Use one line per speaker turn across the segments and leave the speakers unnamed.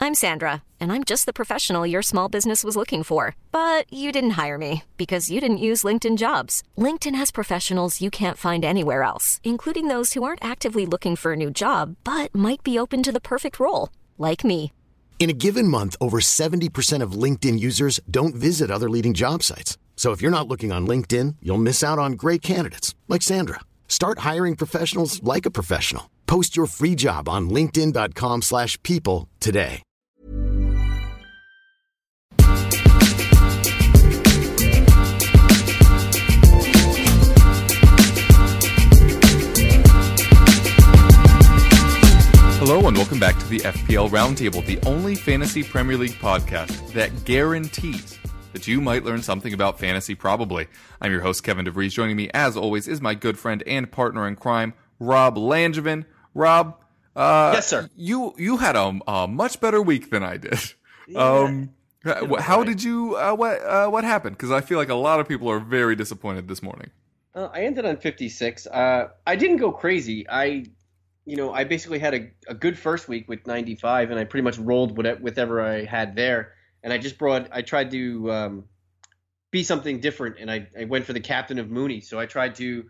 I'm Sandra, and I'm just the professional your small business was looking for. But you didn't hire me because you didn't use LinkedIn Jobs. LinkedIn has professionals you can't find anywhere else, including those who aren't actively looking for a new job, but might be open to the perfect role, like me.
In a given month, over 70% of LinkedIn users don't visit other leading job sites. So if you're not looking on LinkedIn, you'll miss out on great candidates like Sandra. Start hiring professionals like a professional. Post your free job on linkedin.com/people today.
Hello and welcome back to the FPL Roundtable, the only fantasy Premier League podcast that guarantees that you might learn something about fantasy probably. I'm your host, Kevin DeVries. Joining me, as always, is my good friend and partner in crime, Rob Langevin. Rob,
yes, sir.
You had a much better week than I did.
Yeah.
How did you? What happened? Because I feel like a lot of people are very disappointed this morning.
I ended on 56. I didn't go crazy. I basically had a good first week with 95, and I pretty much rolled with whatever I had there. And I tried to be something different, and I went for the captain of Mooney. So I tried to,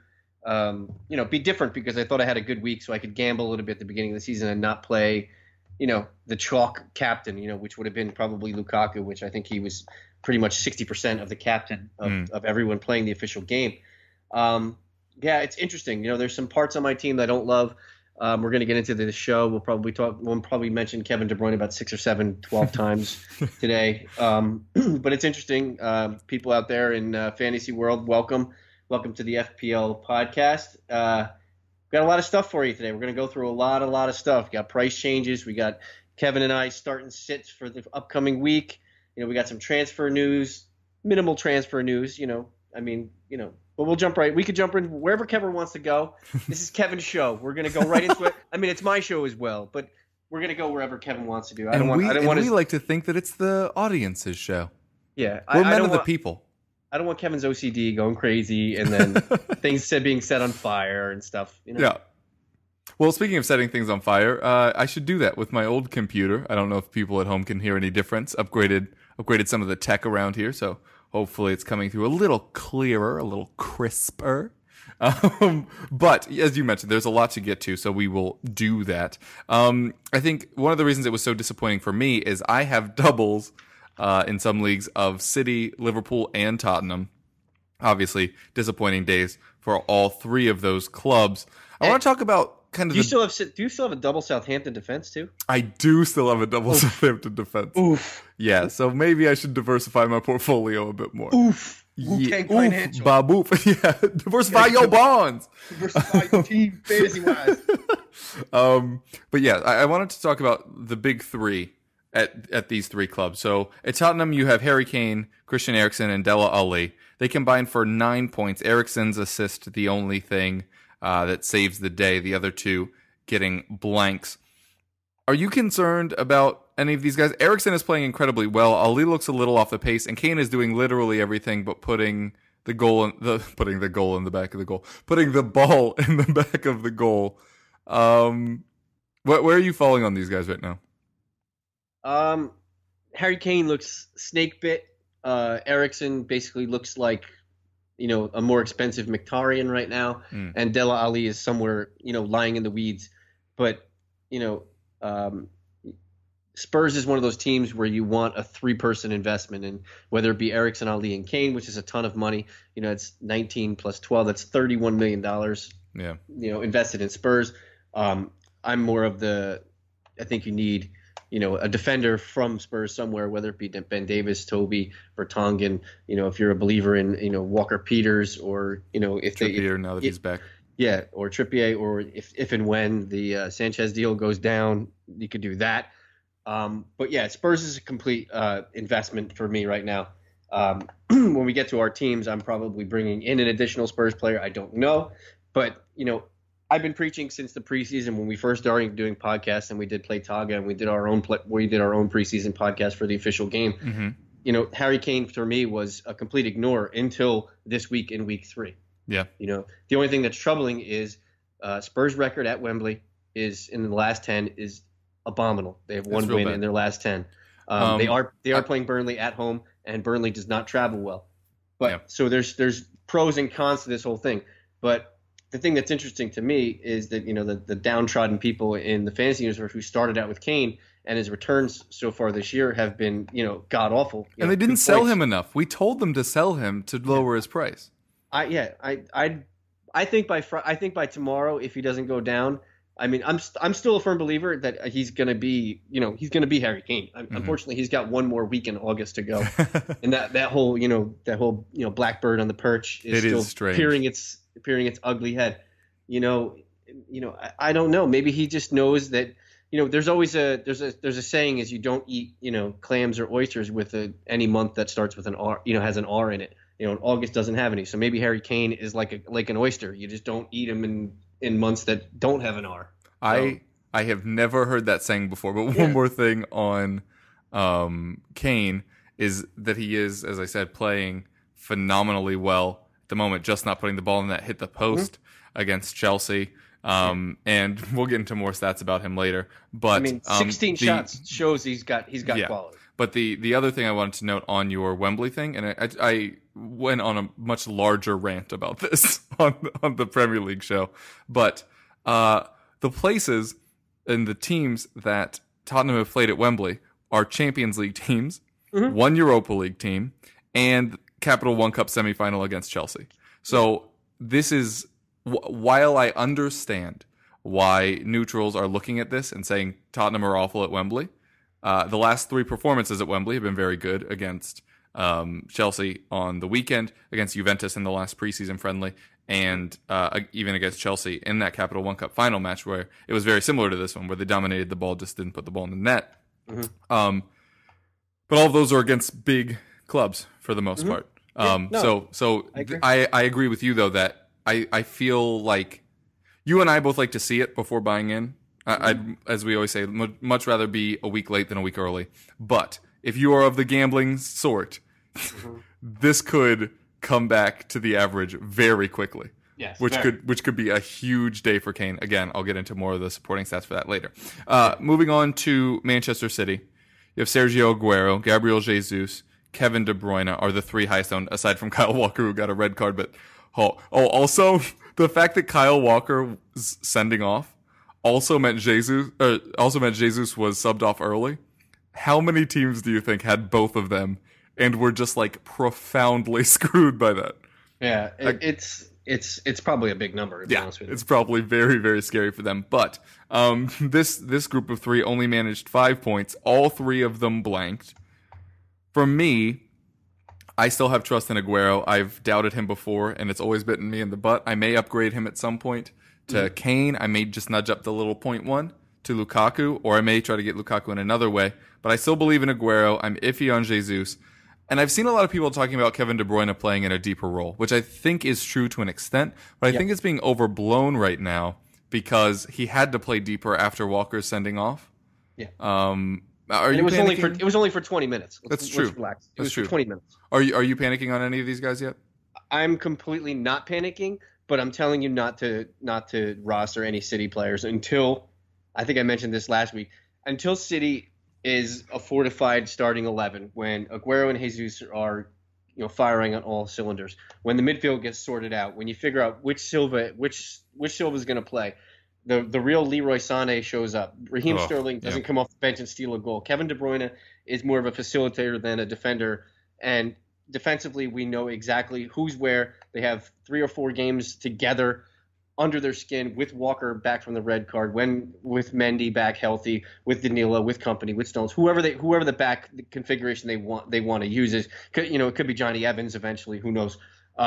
be different because I thought I had a good week, so I could gamble a little bit at the beginning of the season and not play, the chalk captain, which would have been probably Lukaku, which I think he was pretty much 60% of the captain of everyone playing the official game. It's interesting. There's some parts on my team that I don't love. We're going to get into the show. We'll probably mention Kevin De Bruyne about 6 or 7, 12 times today. But it's interesting. People out there in fantasy world, welcome to the FPL podcast. Got a lot of stuff for you today. We're going to go through a lot of stuff. We got price changes. We got Kevin and I starting sits for the upcoming week. We got some transfer news, minimal transfer news. But we could jump in wherever Kevin wants to go. This is Kevin's show. We're going to go right into it. It's my show as well, but we're going to go wherever Kevin wants to do.
We like to think that it's the audience's show.
Yeah.
We're men of the people.
I don't want Kevin's OCD going crazy and then things being set on fire and stuff.
Yeah. Well, speaking of setting things on fire, I should do that with my old computer. I don't know if people at home can hear any difference. Upgraded some of the tech around here, so hopefully it's coming through a little clearer, a little crisper. But as you mentioned, there's a lot to get to, so we will do that. I think one of the reasons it was so disappointing for me is I have doubles in some leagues of City, Liverpool, and Tottenham. Obviously, disappointing days for all three of those clubs. I want to talk about kind of.
Do you still have a double Southampton defense too?
I do still have a double Southampton defense.
Oof.
Yeah, so maybe I should diversify my portfolio a bit more.
Oof.
Yeah.
Financial.
Baboof. Yeah, diversify your bonds.
Diversify your team fantasy-wise.
But yeah, I wanted to talk about the big three at these three clubs. So at Tottenham, you have Harry Kane, Christian Eriksen, and Dele Alli. They combined for 9 points. Eriksen's assist, the only thing that saves the day. The other two getting blanks. Are you concerned about any of these guys? Eriksen is playing incredibly well. Ali looks a little off the pace, and Kane is doing literally everything but putting the ball in the back of the goal. Where are you falling on these guys right now?
Harry Kane looks snake bit. Eriksen basically looks like a more expensive Mkhitaryan right now, and Dele Alli is somewhere lying in the weeds. But Spurs is one of those teams where you want a 3-person investment, and whether it be Eriksen, Ali, and Kane, which is a ton of money, it's 19 plus 12, that's $31 million. Yeah, invested in Spurs. I'm more of I think you need a defender from Spurs somewhere, whether it be Ben Davis, Toby, Vertonghen. If you're a believer in Walker Peters, or if
Trippier now that he's back.
Yeah, or Trippier, or if and when the Sanchez deal goes down, you could do that. But yeah, Spurs is a complete investment for me right now. When we get to our teams, I'm probably bringing in an additional Spurs player. I don't know, but I've been preaching since the preseason when we first started doing podcasts, and we did Play Taga, and we did our own preseason podcast for the official game. Mm-hmm. Harry Kane for me was a complete ignore until this week in week 3.
Yeah.
The only thing that's troubling is Spurs' record at Wembley is in the last 10 is abominable. They have
That's
one
real
win
bad.
in their last 10. They are playing Burnley at home, and Burnley does not travel well. But
Yeah.
so there's pros and cons to this whole thing. But the thing that's interesting to me is that the downtrodden people in the fantasy universe who started out with Kane and his returns so far this year have been god awful.
And they didn't sell him enough. We told them to sell him to lower his price.
I think by tomorrow, if he doesn't go down, I mean, I'm still a firm believer that he's gonna be Harry Kane. Unfortunately, he's got one more week in August to go, and that whole blackbird on the perch is still
strange.
peering its ugly head. I don't know. Maybe he just knows that. There's always there's a saying is you don't eat clams or oysters with any month that starts with an R, has an R in it. And August doesn't have any. So maybe Harry Kane is like an oyster. You just don't eat him in months that don't have an R. So,
I have never heard that saying before, but one more thing on Kane is that he is, as I said, playing phenomenally well at the moment, just not putting the ball in that hit the post against Chelsea. And we'll get into more stats about him later. But
16 shots shows he's got quality.
But the other thing I wanted to note on your Wembley thing, and I went on a much larger rant about this on the Premier League show, but the places and the teams that Tottenham have played at Wembley are Champions League teams, one Europa League team, and Capital One Cup semifinal against Chelsea. So this is, while I understand why neutrals are looking at this and saying Tottenham are awful at Wembley, the last 3 performances at Wembley have been very good against Chelsea on the weekend, against Juventus in the last preseason friendly, and even against Chelsea in that Capital One Cup final match where it was very similar to this one, where they dominated the ball, just didn't put the ball in the net. But all of those are against big clubs for the most part. I agree with you, though, that I feel like you and I both like to see it before buying in. I'd, as we always say, much rather be a week late than a week early. But if you are of the gambling sort, this could come back to the average very quickly.
Yes,
which could be a huge day for Kane. Again, I'll get into more of the supporting stats for that later. Moving on to Manchester City, you have Sergio Aguero, Gabriel Jesus, Kevin De Bruyne are the 3 highest owned, aside from Kyle Walker, who got a red card. But also the fact that Kyle Walker was sending off also meant Jesus was subbed off early. How many teams do you think had both of them and were just like profoundly screwed by that?
Yeah, it's probably a big number, to be honest with you.
It's probably very, very scary for them. But this group of 3 only managed 5 points. All 3 of them blanked. For me, I still have trust in Aguero. I've doubted him before, and it's always bitten me in the butt. I may upgrade him at some point to Kane. I may just nudge up the little 0.1 to Lukaku, or I may try to get Lukaku in another way. But I still believe in Aguero. I'm iffy on Jesus. And I've seen a lot of people talking about Kevin De Bruyne playing in a deeper role, which I think is true to an extent, but I think it's being overblown right now because he had to play deeper after Walker's sending off.
Yeah.
It
was only for 20 minutes.
That's true.
Let's relax. It was
true.
for 20 minutes.
Are you panicking on any of these guys yet?
I'm completely not panicking, but I'm telling you not to roster any City players until, I think I mentioned this last week, until City is a fortified starting 11, when Aguero and Jesus are firing on all cylinders, when the midfield gets sorted out, when you figure out which Silva is going to play, the real Leroy Sané shows up. Raheem Sterling doesn't come off the bench and steal a goal. Kevin De Bruyne is more of a facilitator than a defender, and defensively we know exactly who's where. They have 3 or 4 games together under their skin, with Walker back from the red card, with Mendy back healthy, with Danilo, with Company, with Stones, whoever the back configuration they want to use is. It could be Johnny Evans eventually, who knows.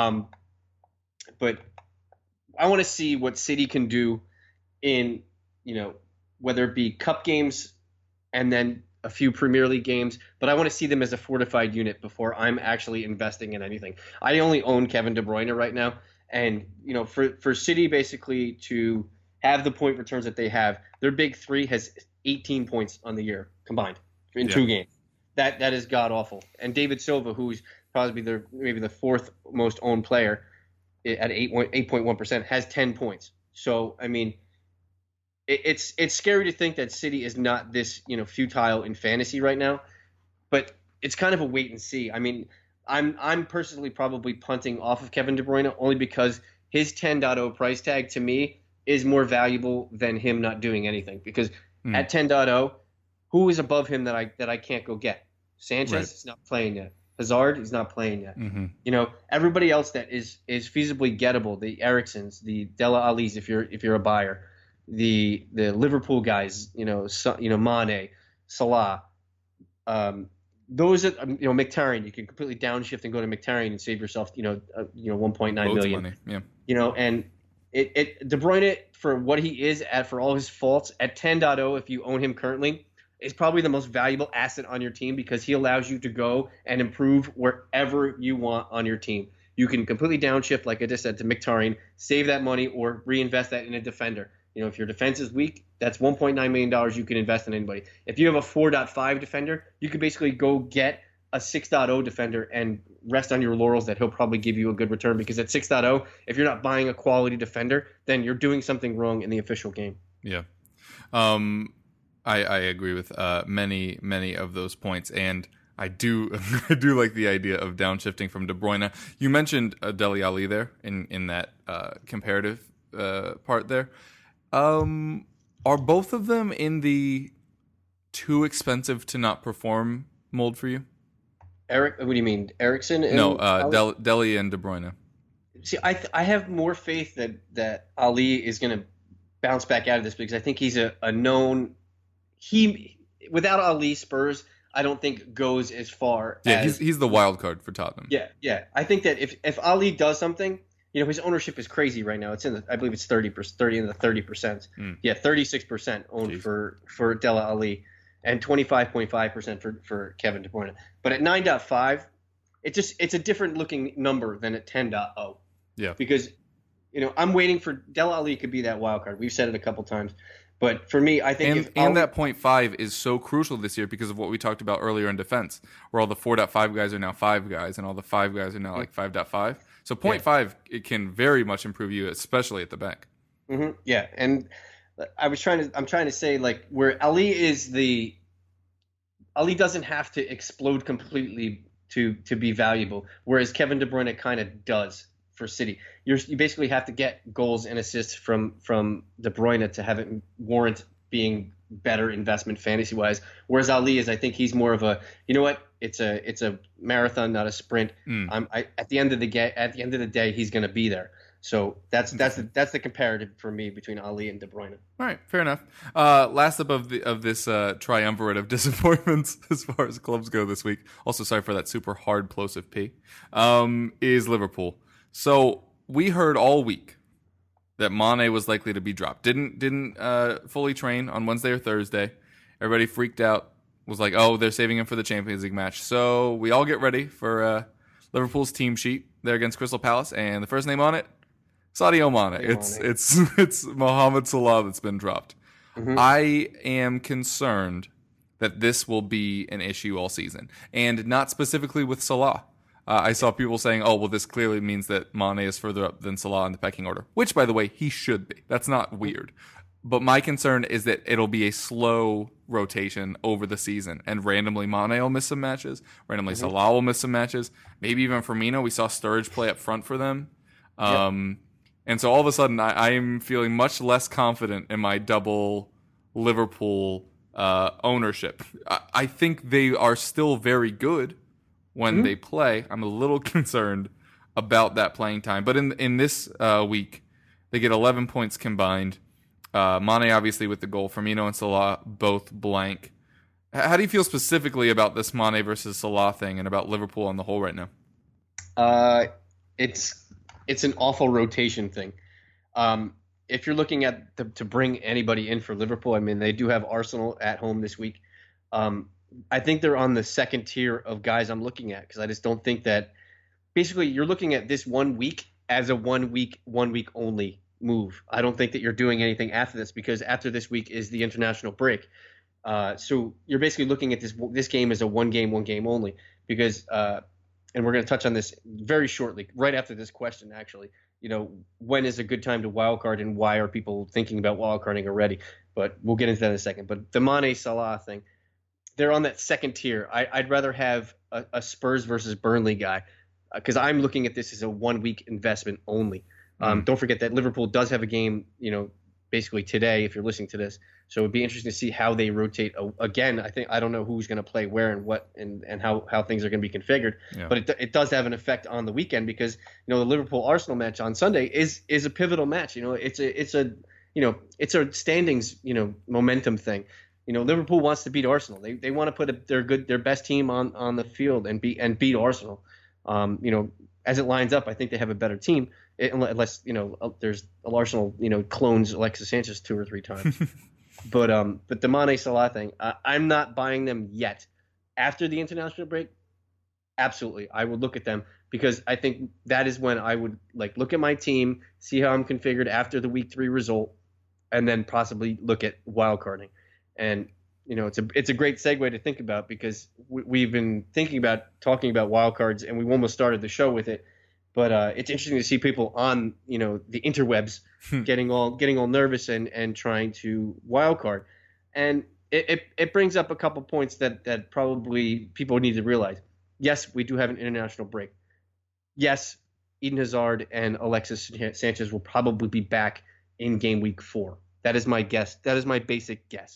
But I want to see what City can do in, whether it be cup games and then a few Premier League games, but I want to see them as a fortified unit before I'm actually investing in anything. I only own Kevin De Bruyne right now. And, for City basically to have the point returns that they have, their big 3 has 18 points on the year combined in 2 games. That is god awful. And David Silva, who's probably maybe the 4th most owned player at 8.1%, has 10 points. So, I mean, it's scary to think that City is not this futile in fantasy right now, but it's kind of a wait and see. I mean, I'm personally probably punting off of Kevin De Bruyne only because his 10.0 price tag to me is more valuable than him not doing anything. Because at 10.0, who is above him that I can't go get? Sanchez is not playing yet. Hazard is not playing yet. Everybody else that is feasibly gettable, the Ericssons, the Dele Allis, if you're a buyer, the Liverpool guys, Mane, Salah, those are Mkhitaryan. You can completely downshift and go to Mkhitaryan and save yourself 1.9 million.
Money. Yeah.
And De Bruyne, for what he is for all his faults at 10.0, if you own him currently, is probably the most valuable asset on your team because he allows you to go and improve wherever you want on your team. You can completely downshift, like I just said, to Mkhitaryan, save that money, or reinvest that in a defender. If your defense is weak, that's $1.9 million you can invest in anybody. If you have a 4.5 defender, you could basically go get a 6.0 defender and rest on your laurels that he'll probably give you a good return, because at 6.0, if you're not buying a quality defender, then you're doing something wrong in the official game.
Yeah. I agree with many of those points, and I do like the idea of downshifting from De Bruyne. You mentioned Dele Alli there in that comparative part there. Are both of them in the too expensive to not perform mold for you?
What do you mean, Ericsson?
No, Dele and De Bruyne.
See, I have more faith that Ali is going to bounce back out of this, because I think he's a known. Without Ali, Spurs, I don't think goes as far.
Yeah, he's the wild card for Tottenham.
Yeah. I think that if Ali does something, his ownership is crazy right now. It's I believe it's 30 in the 30%. Yeah, 36% owned for Dele Alli, and 25.5% for Kevin De Bruyne. But at 9.5, it's a different looking number than at 10.0.
Yeah,
because I'm waiting for Dele Alli could be that wild card. We've said it a couple times. But for me, I think
that 0.5 is so crucial this year because of what we talked about earlier in defense, where all the 4.5 guys are now 5 guys, and all the 5 guys are now like 5.5. So 0.5, it can very much improve you, especially at the back.
Mm-hmm. Yeah, and I'm trying to say, like, where Ali doesn't have to explode completely to be valuable, whereas Kevin De Bruyne kind of does for City. You basically have to get goals and assists from De Bruyne to have it warrant being better investment fantasy wise. Whereas Ali is, I think he's more of a, it's a marathon, not a sprint. At the end of the day, he's going to be there. So that's the comparative for me between Ali and De Bruyne.
All right, fair enough. Last up of this triumvirate of disappointments as far as clubs go this week. Also, sorry for that super hard plosive P. Is Liverpool. So we heard all week that Mane was likely to be dropped. Didn't fully train on Wednesday or Thursday. Everybody freaked out. Was like, oh, they're saving him for the Champions League match. So we all get ready for Liverpool's team sheet there against Crystal Palace, and the first name on it, Sadio Mane. It's Mohamed Salah that's been dropped. Mm-hmm. I am concerned that this will be an issue all season, and not specifically with Salah. I saw people saying, oh, well, this clearly means that Mane is further up than Salah in the pecking order, which, by the way, he should be. That's not weird. But my concern is that it'll be a slow rotation over the season, and randomly Mane will miss some matches, randomly Salah will miss some matches, maybe even Firmino. We saw Sturridge play up front for them. And so all of a sudden, I am feeling much less confident in my double Liverpool ownership. I think they are still very good when they play. I'm a little concerned about that playing time. But in this week, they get 11 points combined. Mane, obviously, with the goal. Firmino and Salah both blank. How do you feel specifically about this Mane versus Salah thing and about Liverpool on the whole right now?
It's an awful rotation thing. If you're looking at to bring anybody in for Liverpool, I mean, they do have Arsenal at home this week. I think they're on the second tier of guys I'm looking at, because I just don't think that basically you're looking at this 1 week as a 1 week only move. I don't think that you're doing anything after this, because after this week is the international break. So you're basically looking at this game as a one game only, because and we're going to touch on this very shortly, right after this question, actually. When is a good time to wildcard, and why are people thinking about wildcarding already? but we'll get into that in a second. But the Mane Salah thing, they're on that second tier. I'd rather have a Spurs versus Burnley guy because I'm looking at this as a 1 week investment only. Don't forget that Liverpool does have a game, basically today if you're listening to this. So it'd be interesting to see how they rotate. Again, I don't know who's going to play where and what and how things are going to be configured. Yeah. But it does have an effect on the weekend because the Liverpool Arsenal match on Sunday is a pivotal match. It's a standings momentum thing. Liverpool wants to beat Arsenal. They want to put their best team on the field and beat Arsenal. As it lines up, I think they have a better team, unless there's Arsenal clones Alexis Sanchez 2 or 3 times. but the Mane Salah thing, I'm not buying them yet. After the international break, absolutely, I would look at them because I think that is when I would look at my team, see how I'm configured after the week 3 result, and then possibly look at wildcarding. And it's a great segue to think about because we've been talking about wildcards, and we almost started the show with it. But it's interesting to see people on the interwebs getting all nervous and trying to wildcard, and it brings up a couple points that probably people need to realize. Yes, we do have an international break. Yes, Eden Hazard and Alexis Sanchez will probably be back in game week 4. That is my guess. That is my basic guess.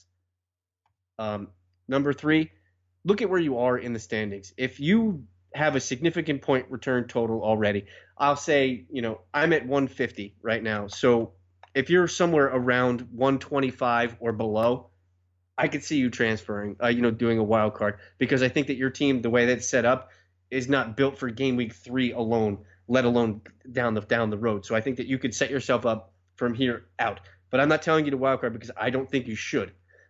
Number 3, look at where you are in the standings. If you have a significant point return total already, I'll say, I'm at 150 right now. So if you're somewhere around 125 or below, I could see you transferring, doing a wild card, because I think that your team, the way that's set up, is not built for game week 3 alone, let alone down the road. So I think that you could set yourself up from here out. But I'm not telling you to wild card because I don't think you should.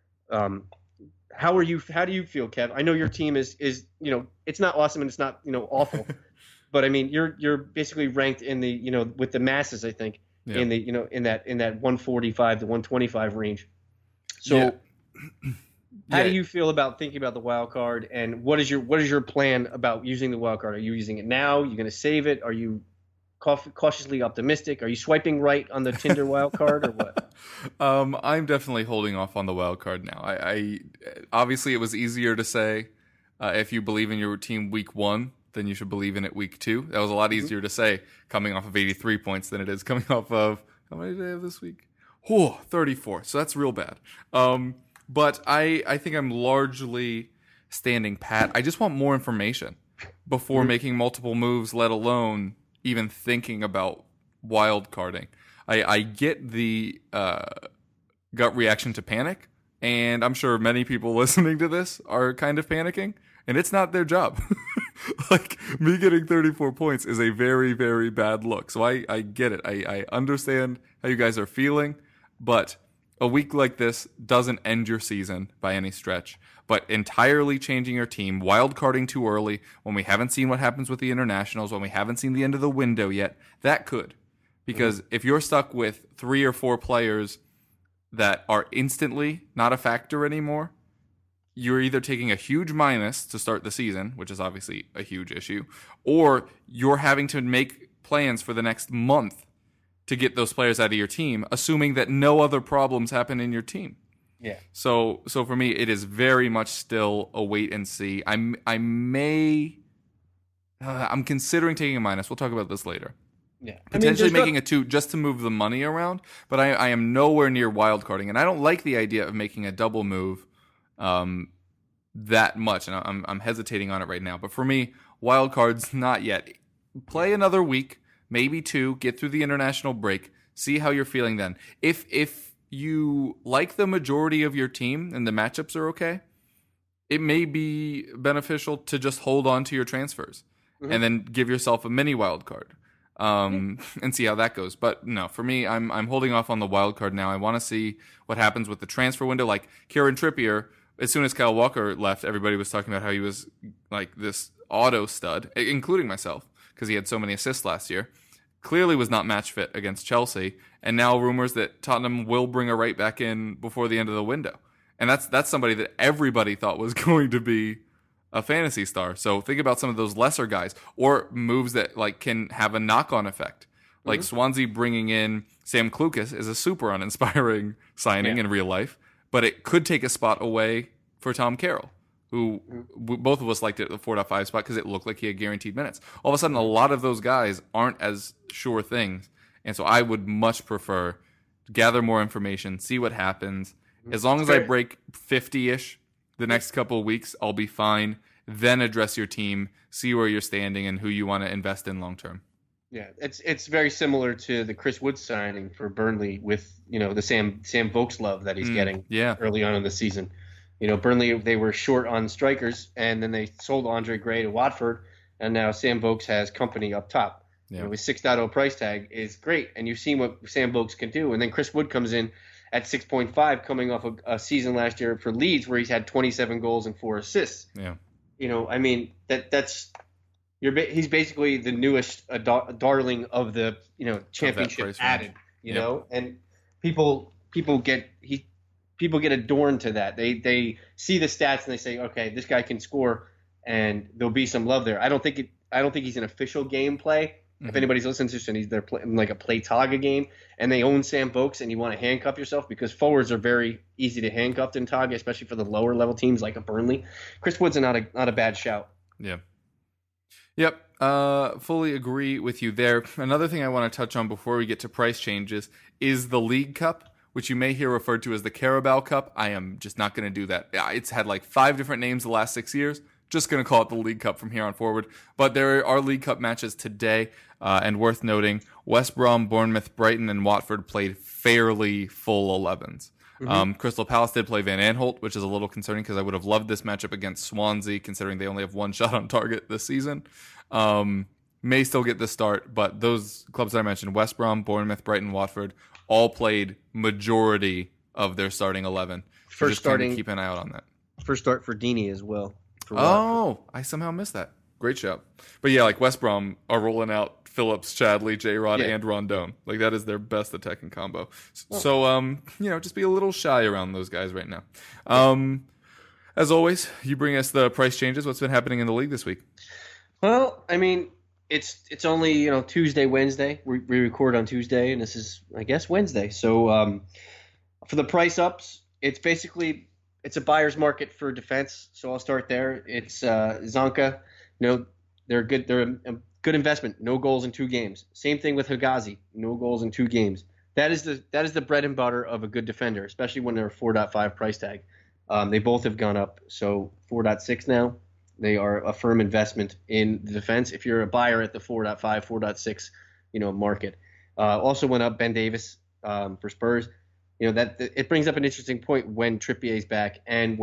How do you feel, Kev? I know your team is it's not awesome and it's not awful, but I mean you're basically ranked in the with the masses, I think, in the in that 145 to 125 range. So how do you feel about thinking about the wild card, and what is your plan about using the wild card? Are you using it now? Are you going to save it? Are you cautiously optimistic? Are you swiping right on the Tinder wild card or what?
I'm definitely holding off on the wild card now. I obviously it was easier to say if you believe in your team week 1, then you should believe in it week 2. That was a lot easier to say coming off of 83 points than it is coming off of how many did I have this week? 34. So that's real bad. But I think I'm largely standing pat. I just want more information before making multiple moves, let alone even thinking about wild carding. I get the gut reaction to panic, and I'm sure many people listening to this are kind of panicking, and it's not their job. Me getting 34 points is a very, very bad look. So I get it. I understand how you guys are feeling, but a week like this doesn't end your season by any stretch. But entirely changing your team, wildcarding too early, when we haven't seen what happens with the internationals, when we haven't seen the end of the window yet, that could. Because if you're stuck with 3 or 4 players that are instantly not a factor anymore, you're either taking a huge minus to start the season, which is obviously a huge issue, or you're having to make plans for the next month to get those players out of your team, assuming that no other problems happen in your team.
Yeah.
So for me, it is very much still a wait and see. I'm considering taking a minus. We'll talk about this later.
Yeah.
Potentially making a 2 just to move the money around, but I am nowhere near wildcarding, and I don't like the idea of making a double move that much, and I'm hesitating on it right now. But for me, wildcards, not yet. Play another week, maybe 2, get through the international break, see how you're feeling then. If you like the majority of your team and the matchups are okay, it may be beneficial to just hold on to your transfers and then give yourself a mini wild card and see how that goes. But no, for me, I'm holding off on the wild card now. I want to see what happens with the transfer window. Like Kieran Trippier, as soon as Kyle Walker left, everybody was talking about how he was like this auto stud, including myself, because he had so many assists last year. Clearly was not match fit against Chelsea, and now rumors that Tottenham will bring a right back in before the end of the window. And that's somebody that everybody thought was going to be a fantasy star. So think about some of those lesser guys or moves that like can have a knock-on effect. Like Swansea bringing in Sam Klukas is a super uninspiring signing in real life, but it could take a spot away for Tom Carroll, who both of us liked it at the 4.5 spot because it looked like he had guaranteed minutes. All of a sudden, a lot of those guys aren't as sure things, and so I would much prefer to gather more information, see what happens. As long as I break 50-ish the next couple of weeks, I'll be fine. Then address your team, see where you're standing, and who you want to invest in long term.
Yeah, it's very similar to the Chris Wood signing for Burnley with the Sam Vokes love that he's getting early on in the season. Burnley, they were short on strikers, and then they sold Andre Gray to Watford, and now Sam Vokes has company up top. His 6.0 price tag is great, and you've seen what Sam Vokes can do. And then Chris Wood comes in at 6.5, coming off a season last year for Leeds where he's had 27 goals and 4 assists.
Yeah.
He's basically the newest darling of the championship added. And people get adorned to that. They see the stats and they say, okay, this guy can score, and there'll be some love there. I don't think he's an official gameplay. If anybody's listening to this and they're playing like a Play Taga game and they own Sam Vokes and you want to handcuff yourself because forwards are very easy to handcuff in Taga, especially for the lower level teams like a Burnley. Chris Wood's not a bad shout.
Yeah. Yep. Fully agree with you there. Another thing I want to touch on before we get to price changes is the League Cup, which you may hear referred to as the Carabao Cup. I am just not going to do that. It's had like 5 different names the last 6 years. Just going to call it the League Cup from here on forward. But there are League Cup matches today, and worth noting, West Brom, Bournemouth, Brighton, and Watford played fairly full 11s. Crystal Palace did play Van Aanholt, which is a little concerning because I would have loved this matchup against Swansea, considering they only have 1 shot on target this season. May still get the start, but those clubs that I mentioned, West Brom, Bournemouth, Brighton, Watford, all played majority of their starting 11. So just keep an eye out on that.
First start for Deeney as well.
I somehow missed that. Great shout. But yeah, like West Brom are rolling out Phillips, Chadley, J-Rod, and Rondon. Like that is their best attacking combo. So, just be a little shy around those guys right now. As always, you bring us the price changes. What's been happening in the league this week?
Well, I mean, it's only, Tuesday, Wednesday. We record on Tuesday, and this is, I guess, Wednesday. So for the price ups, it's basically – it's a buyer's market for defense, so I'll start there. It's Zonka. They're good. They're a good investment. No goals in 2 games. Same thing with Higazi. No goals in 2 games. That is the bread and butter of a good defender, especially when they're a 4.5 price tag. They both have gone up, so 4.6 now. They are a firm investment in the defense. If you're a buyer at the 4.5, 4.6, market. Also went up Ben Davis for Spurs. That it brings up an interesting point when Trippier's back and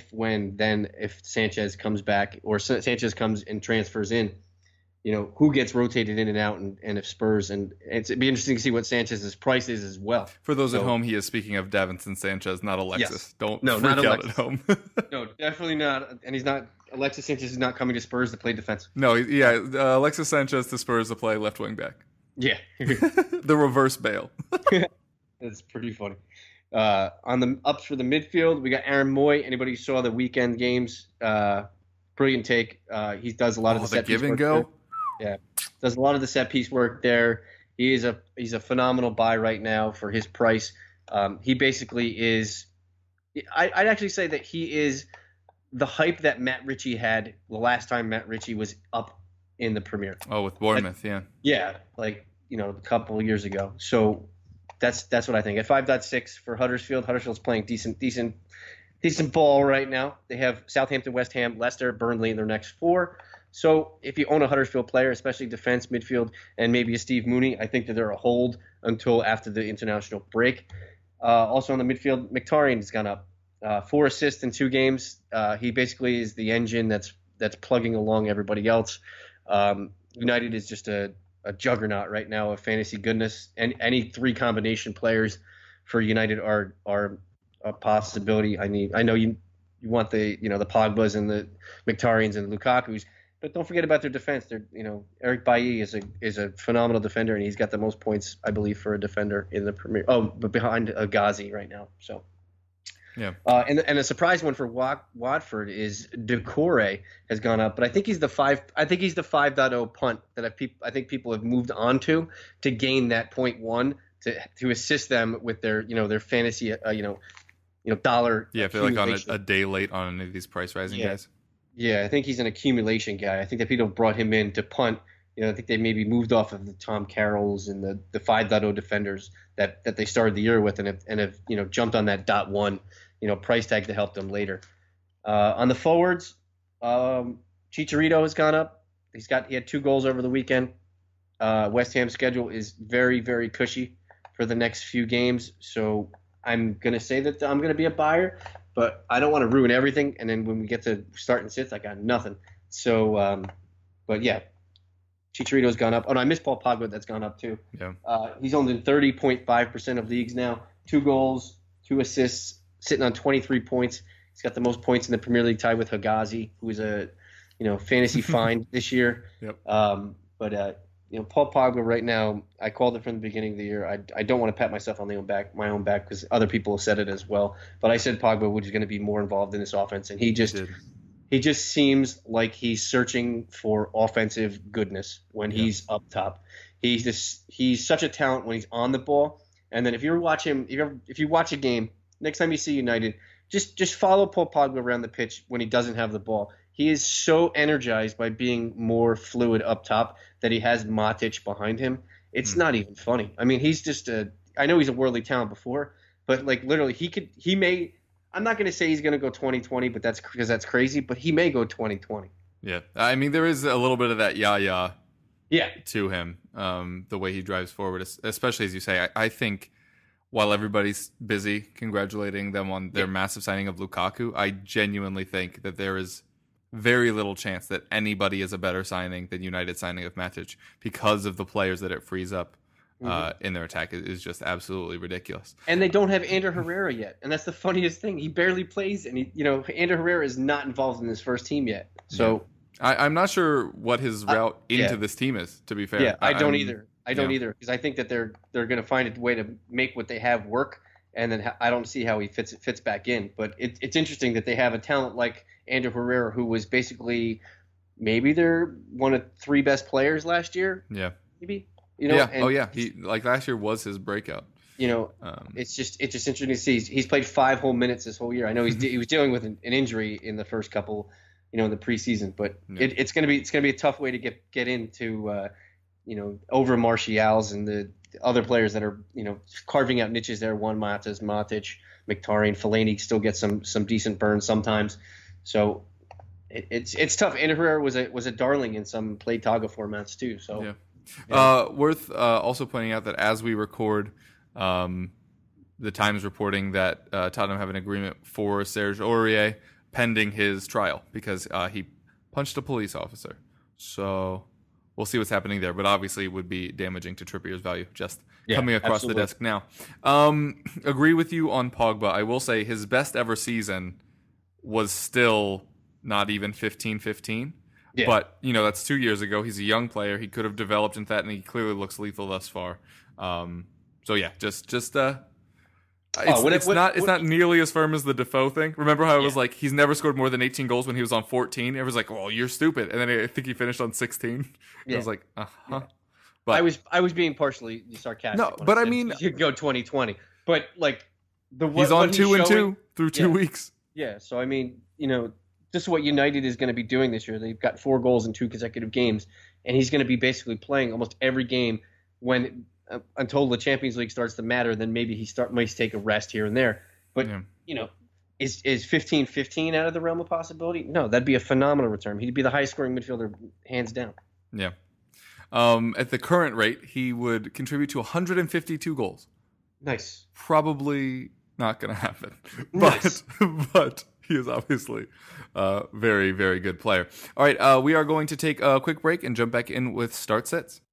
if Sanchez comes back or Sanchez comes and transfers in, who gets rotated in and out and if Spurs, and it'd be interesting to see what Sanchez's price is as well.
For those at home, he is speaking of Davinson Sanchez, not Alexis.
Yes.
Not freak out at home.
No, definitely not. And he's not. Alexis Sanchez is not coming to Spurs to play defense.
No, Alexis Sanchez to Spurs to play left wing back.
Yeah.
The reverse Bale.
That's pretty funny. On the ups for the midfield, we got Aaron Moy. Anybody who saw the weekend games, brilliant take. He does a lot of the set
give
piece
and
work
go.
There. Yeah, does a lot of the set piece work there. He's a phenomenal buy right now for his price. He basically is. I'd actually say that he is the hype that Matt Ritchie had the last time Matt Ritchie was up in the Premier.
Oh, with Bournemouth,
Yeah, a couple of years ago. So. That's what I think. At 5.6 for Huddersfield, Huddersfield's playing decent ball right now. They have Southampton, West Ham, Leicester, Burnley in their next 4. So if you own a Huddersfield player, especially defense, midfield, and maybe a Steve Mooney, I think that they're a hold until after the international break. Also on the midfield, Mkhitaryan has gone up. 4 assists in 2 games. He basically is the engine that's plugging along everybody else. United is just a juggernaut right now of fantasy goodness, and any 3 combination players for United are a possibility. I know you want the Pogbas and the Mkhitaryan's and the Lukaku's, but don't forget about their defense. Eric Bailly is a phenomenal defender, and he's got the most points, I believe, for a defender in the Premier. Oh, but behind Ghazi right now. So
Yeah.
And a surprise one for Watford is Decore has gone up, but I think he's the 5.0 punt that I think people have moved on to gain that 0.1 to assist them with their their fantasy dollar.
Yeah, I feel like on a day late on any of these price rising guys.
Yeah, I think he's an accumulation guy. I think that people brought him in to punt. I think they maybe moved off of the Tom Carrolls and the 5.0 defenders that they started the year with and have jumped on that .1 price tag to help them later. On the forwards, Chicharito has gone up. He had 2 goals over the weekend. West Ham's schedule is very, very cushy for the next few games, so I'm going to say that I'm going to be a buyer, but I don't want to ruin everything, and then when we get to start and sits, I got nothing. So, but yeah, Chicharito's gone up. Oh, no, I missed Paul Pogba. That's gone up too.
Yeah.
He's owned in 30.5% of leagues now. 2 goals, 2 assists, sitting on 23 points. He's got the most points in the Premier League, tied with Higazi, who is a fantasy find this year.
Yep.
But Paul Pogba right now, I called it from the beginning of the year. I don't want to pat myself on my own back because other people have said it as well. But I said Pogba was going to be more involved in this offense, and he just seems like he's searching for offensive goodness when he's up top. He's such a talent when he's on the ball. And then if you watch a game, next time you see United, just follow Paul Pogba around the pitch when he doesn't have the ball. He is so energized by being more fluid up top that he has Matic behind him. It's not even funny. I mean, he's just I know he's a worldly talent before, but like literally he may. I'm not going to say he's going to go 2020, but that's because that's crazy. But he may go 2020.
Yeah, I mean there is a little bit of that to him. The way he drives forward, especially as you say. I think while everybody's busy congratulating them on their massive signing of Lukaku, I genuinely think that there is very little chance that anybody is a better signing than United signing of Matic because of the players that it frees up. In their attack is just absolutely ridiculous.
And they don't have Ander Herrera yet, and that's the funniest thing. He barely plays, and Ander Herrera is not involved in his first team yet. So
I'm not sure what his route into this team is. To be fair,
yeah, I don't either. I don't either because I think that they're going to find a way to make what they have work, and then I don't see how he fits back in. But it's interesting that they have a talent like Ander Herrera, who was basically maybe they're one of 3 best players last year.
Yeah,
maybe.
He like last year was his breakout.
It's just interesting to see. He's played 5 whole minutes this whole year. I know he was dealing with an injury in the first couple, in the preseason, but it's gonna be a tough way to get into, over Martial's and the other players that are carving out niches there. Juan Matas, Matic, Mkhitaryan, Fellaini still get some decent burns sometimes. So it's tough. Ander Herrera was a darling in some Play Taga formats too. So.
Yeah. Worth also pointing out that as we record, the Times reporting that Tottenham have an agreement for Serge Aurier pending his trial because he punched a police officer. So we'll see what's happening there. But obviously it would be damaging to Trippier's value just coming across the desk now. Agree with you on Pogba. I will say his best ever season was still not even 15-15. Yeah. But, that's 2 years ago. He's a young player. He could have developed into that, and he clearly looks lethal thus far. So, yeah, it's not nearly as firm as the Defoe thing. Remember how it was like he's never scored more than 18 goals when he was on 14? Everyone's like, well, you're stupid. And then I think he finished on 16. I was like, uh-huh. But
I was being partially sarcastic.
No, but I mean...
You could go 2020. But, like...
He's on 2-2 through 2 weeks.
Yeah, so, I mean, this is what United is going to be doing this year. They've got 4 goals in 2 consecutive games, and he's going to be basically playing almost every game until the Champions League starts to matter. Then maybe he might take a rest here and there. But is 15-15 out of the realm of possibility? No, that'd be a phenomenal return. He'd be the highest scoring midfielder hands down.
Yeah. At the current rate, he would contribute to 152 goals.
Nice.
Probably not going to happen,
nice.
but he is obviously a very, very good player. All right, we are going to take a quick break and jump back in with Start Sits.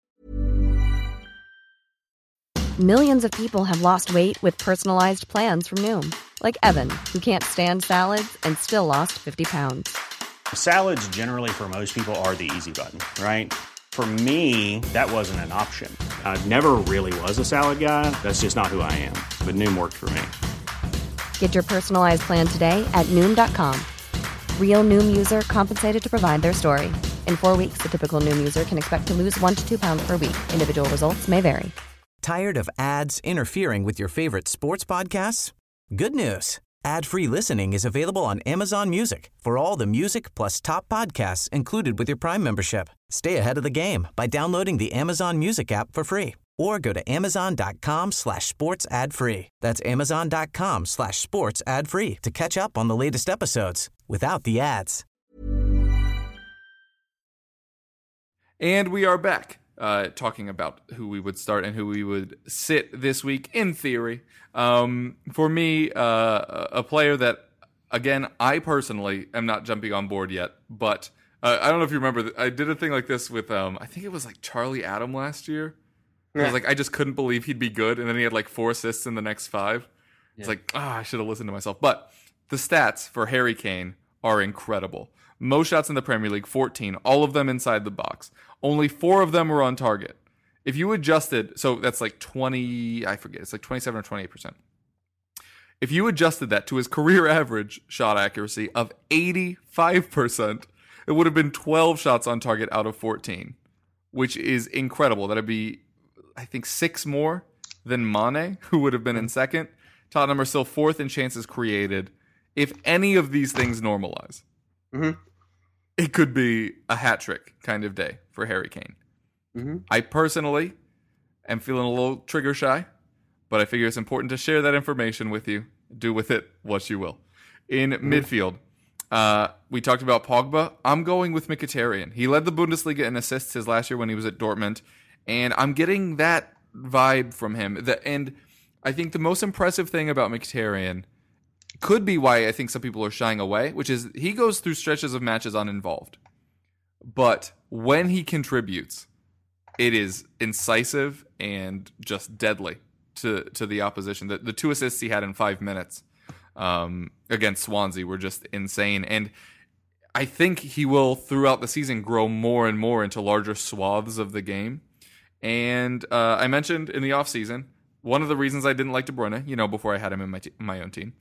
Millions of people have lost weight with personalized plans from Noom. Like Evan, who can't stand salads and still lost 50 pounds.
Salads generally for most people are the easy button, right? For me, that wasn't an option. I never really was a salad guy. That's just not who I am. But Noom worked for me.
Get your personalized plan today at Noom.com. Real Noom user compensated to provide their story. In 4 weeks, the typical Noom user can expect to lose 1 to 2 pounds per week. Individual results may vary.
Tired of ads interfering with your favorite sports podcasts? Good news. Ad-free listening is available on Amazon Music for all the music plus top podcasts included with your Prime membership. Stay ahead of the game by downloading the Amazon Music app for free or go to amazon.com/sports ad free. That's amazon.com/sports ad free to catch up on the latest episodes without the ads.
And we are back talking about who we would start and who we would sit this week in theory. For me, a player that, again, I personally am not jumping on board yet, but I don't know if you remember, I did a thing like this with, I think it was like Charlie Adam last year. I was like, I just couldn't believe he'd be good, and then he had like 4 assists in the next 5. It's like, I should have listened to myself. But the stats for Harry Kane are incredible. Most shots in the Premier League, 14, all of them inside the box. Only 4 of them were on target. If you adjusted, so that's like 20, I forget, it's like 27 or 28%. If you adjusted that to his career average shot accuracy of 85%, it would have been 12 shots on target out of 14, which is incredible. That'd be, I think, 6 more than Mane, who would have been in second. Tottenham are still 4th in chances created. If any of these things normalize, it could be a hat trick kind of day for Harry Kane. I personally am feeling a little trigger shy, but I figure it's important to share that information with you. Do with it what you will. In midfield, we talked about Pogba. I'm going with Mkhitaryan. He led the Bundesliga in assists his last year when he was at Dortmund, and I'm getting that vibe from him. And I think the most impressive thing about Mkhitaryan could be why I think some people are shying away, which is he goes through stretches of matches uninvolved. But when he contributes, it is incisive and just deadly to the opposition. The 2 assists he had in 5 minutes against Swansea were just insane. And I think he will, throughout the season, grow more and more into larger swaths of the game. And I mentioned in the offseason, one of the reasons I didn't like De Bruyne, before I had him in my own team,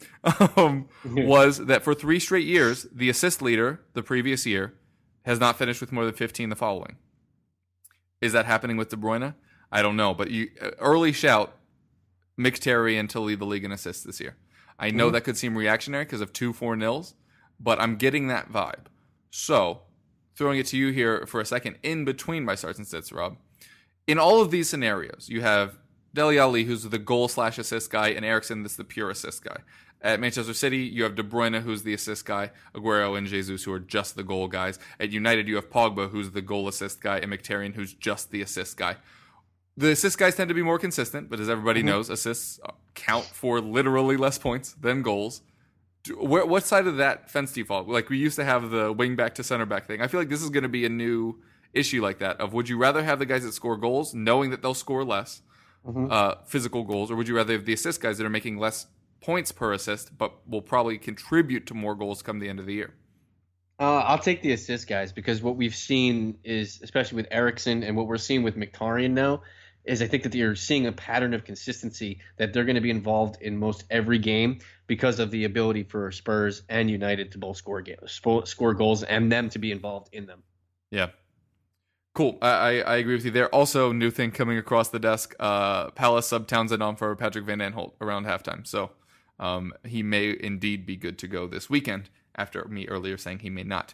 was that for 3 straight years, the assist leader the previous year has not finished with more than 15 the following. Is that happening with De Bruyne? I don't know, but early shout, Mkhitaryan to lead the league in assists this year. I know that could seem reactionary because of 2 4-0s, but I'm getting that vibe. So, throwing it to you here for a second, in between my starts and sits, Rob. In all of these scenarios, you have Dele Alli, who's the goal/assist guy, and Eriksen, that's the pure assist guy. At Manchester City, you have De Bruyne, who's the assist guy, Aguero and Jesus, who are just the goal guys. At United, you have Pogba, who's the goal-assist guy, and Mkhitaryan, who's just the assist guy. The assist guys tend to be more consistent, but as everybody knows, assists count for literally less points than goals. What side of that fence do you fall? Like, we used to have the wing-back to center-back thing. I feel like this is going to be a new issue like that, of would you rather have the guys that score goals, knowing that they'll score less physical goals, or would you rather have the assist guys that are making less points per assist, but will probably contribute to more goals come the end of the year?
I'll take the assist guys, because what we've seen is, especially with Eriksen and what we're seeing with Mkhitaryan now, is I think that you're seeing a pattern of consistency that they're going to be involved in most every game because of the ability for Spurs and United to both score goals and them to be involved in them.
Yeah. Cool. I agree with you there. Also, new thing coming across the desk, Palace sub Townsend on for Patrick Van Aanholt around halftime. So he may indeed be good to go this weekend, after me earlier saying he may not.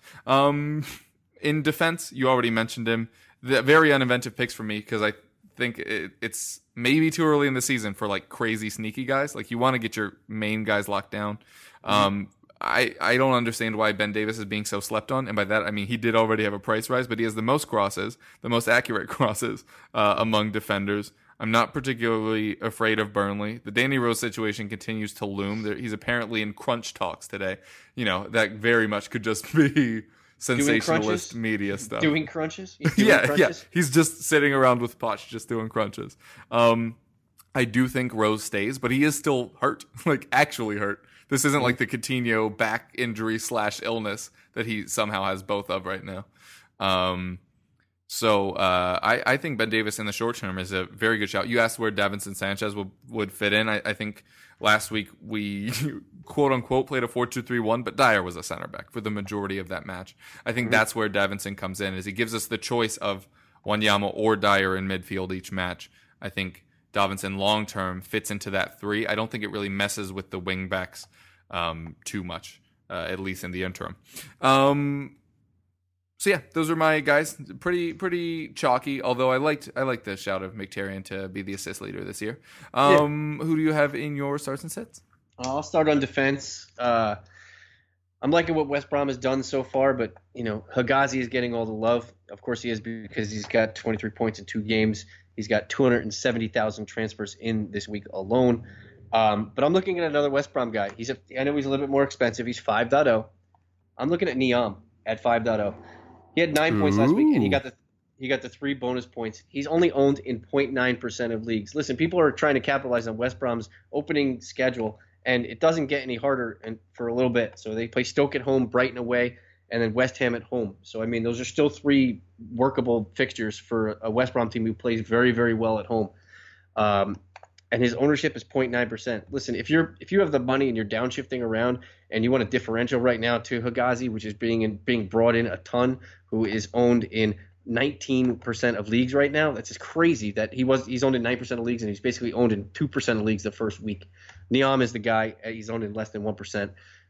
In defense, you already mentioned him. The very uninventive picks for me, because I think it's maybe too early in the season for like crazy sneaky guys. Like, you want to get your main guys locked down. I don't understand why Ben Davis is being so slept on. And by that, I mean, he did already have a price rise, but he has the most crosses, the most accurate crosses among defenders. I'm not particularly afraid of Burnley. The Danny Rose situation continues to loom. He's apparently in crunch talks today. That very much could just be sensationalist media stuff.
Doing crunches?
Yeah. He's just sitting around with Poch, just doing crunches. I do think Rose stays, but he is still hurt, like actually hurt. This isn't like the Coutinho back injury / illness that he somehow has both of right now. So I think Ben Davis in the short term is a very good shout. You asked where Davinson Sanchez would fit in. I think last week we quote unquote played a 4-2-3-1, but Dyer was a center back for the majority of that match. I think that's where Davinson comes in, is he gives us the choice of Wanyama or Dyer in midfield each match. I think Davinson long term fits into that 3. I don't think it really messes with the wing backs too much, at least in the interim. So yeah, those are my guys. Pretty chalky. Although I liked the shout of Mkhitaryan to be the assist leader this year. Who do you have in your starts and sets?
I'll start on defense. I'm liking what West Brom has done so far, but Higazi is getting all the love. Of course he is, because he's got 23 points in 2 games. He's got 270,000 transfers in this week alone. But I'm looking at another West Brom guy. I know he's a little bit more expensive. He's 5.0. I'm looking at Niam at 5.0. He had 9 points last week, and he got the 3 bonus points. He's only owned in 0.9% of leagues. Listen, people are trying to capitalize on West Brom's opening schedule, and it doesn't get any harder for a little bit. So they play Stoke at home, Brighton away, and then West Ham at home. So, I mean, those are still 3 workable fixtures for a West Brom team who plays very, very well at home. And his ownership is 0.9%. Listen, if you have the money and you're downshifting around and you want a differential right now to Higazi, which is being brought in a ton, who is owned in 19% of leagues right now, that's just crazy that he's owned in 9% of leagues and he's basically owned in 2% of leagues the first week. Niam is the guy. He's owned in less than 1%.